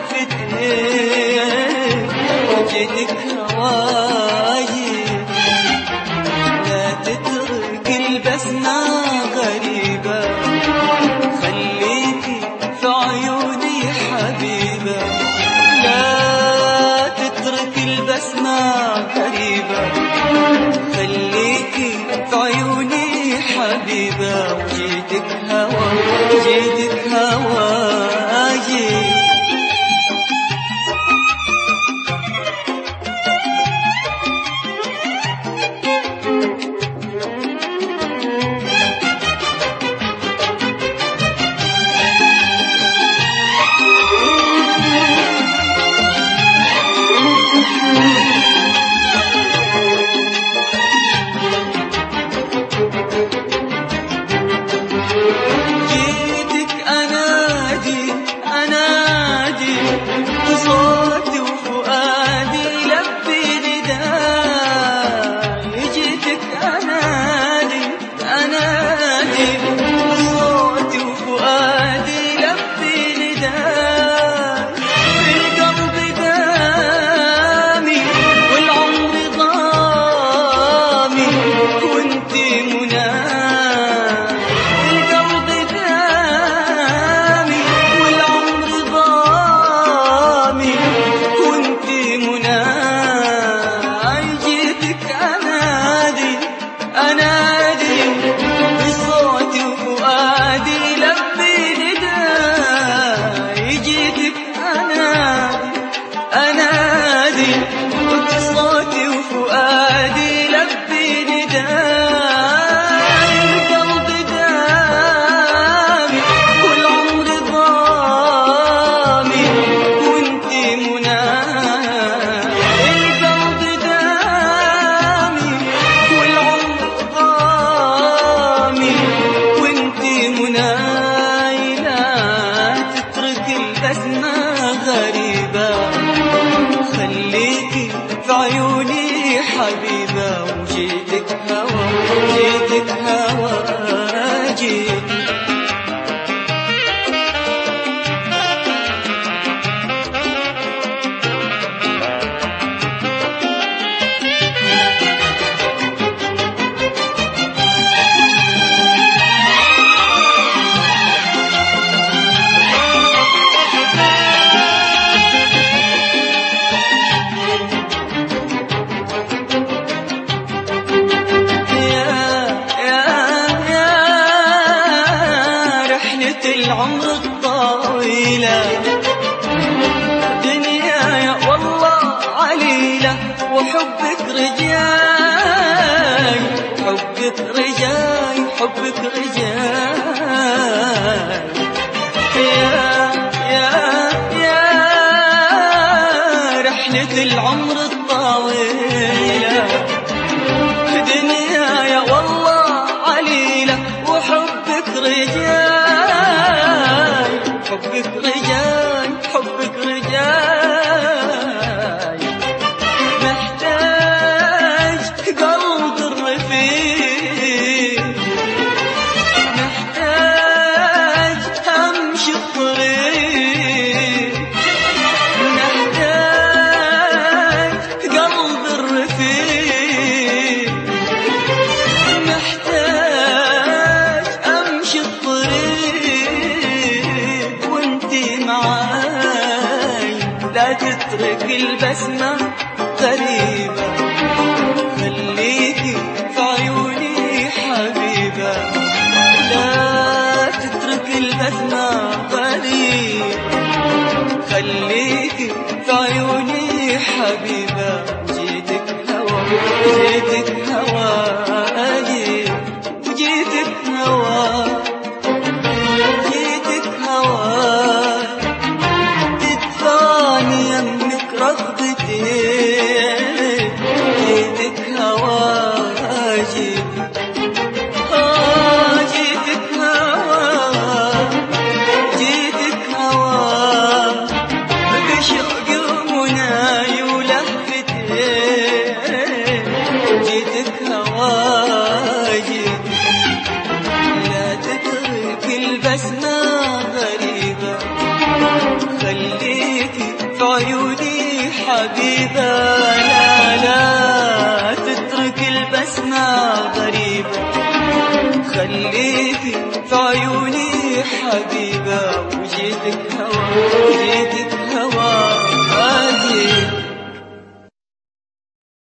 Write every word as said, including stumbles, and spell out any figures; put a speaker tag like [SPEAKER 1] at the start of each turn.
[SPEAKER 1] ولفتين وجيتك هواي لا تترك البسمة غريبة خليكي في عيوني حبيبة لا تترك البسمة غريبة خليكي في عيوني حبيبة وجيتك هوا وجيتك هواي حبيبة وجيتك هوا وجيتك هوا جيت العمر الطويلة دنيا يا والله عليلة وحبك رجاي حبك رجاي حبك رجاي يا يا يا رحلة العمر الطويلة دنيا يا والله عليلة وحبك رجاي حبك رجاي حبك رجاي محتاج قلب الرفيق محتاج امشي الطريق محتاج قلب الرفيق محتاج امشي الطريق معاي لا تترك البسمة غريبة خليكي في عيوني حبيبة لا تترك البسمة غريبة خليكي في عيوني حبيبة جيتك هوا جيتك هوا وجيتك هوا جيتك هوا جيتك هوا جيتك هوا جيتك هوا بشوق ومناي ولهفتين جيتك في عيوني حبيبة، لا لا تترك البسمة غريبة، خليكي في عيوني حبيبة وجيتك هوا.